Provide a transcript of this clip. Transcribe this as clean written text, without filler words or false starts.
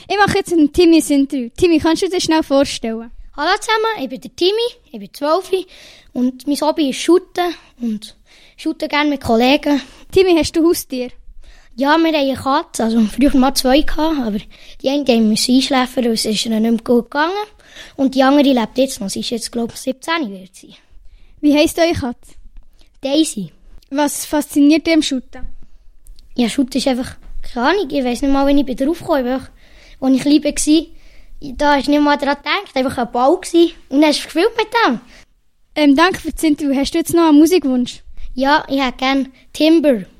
Ich mache jetzt ein Timmy-Interview. Timmy, kannst du dir schnell vorstellen? Hallo zusammen, ich bin der Timmy, ich bin 12 und mein Hobby ist Shooten und shoote gerne mit Kollegen. Timmy, hast du Haustier? Ja, wir haben eine Katze, also früher mal 2 gehabt, aber die eine musste einschläfern, weil es ist ihr nicht mehr gut gegangen. Und die andere lebt jetzt noch, sie ist jetzt, glaube ich, 17 wird sie. Wie heisst eure Katze? Daisy. Was fasziniert dich am Shooten? Ja, Shooten ist einfach, keine Ahnung, ich weiss nicht mal, wenn ich drauf gekommen bin. Als ich klein war, da hast du nicht mal daran gedacht, einfach ein Ball gewesen. Und dann hast du gespielt mit dem. Danke für das Interview. Hast du jetzt noch einen Musikwunsch? Ja, ich hätte gerne Timber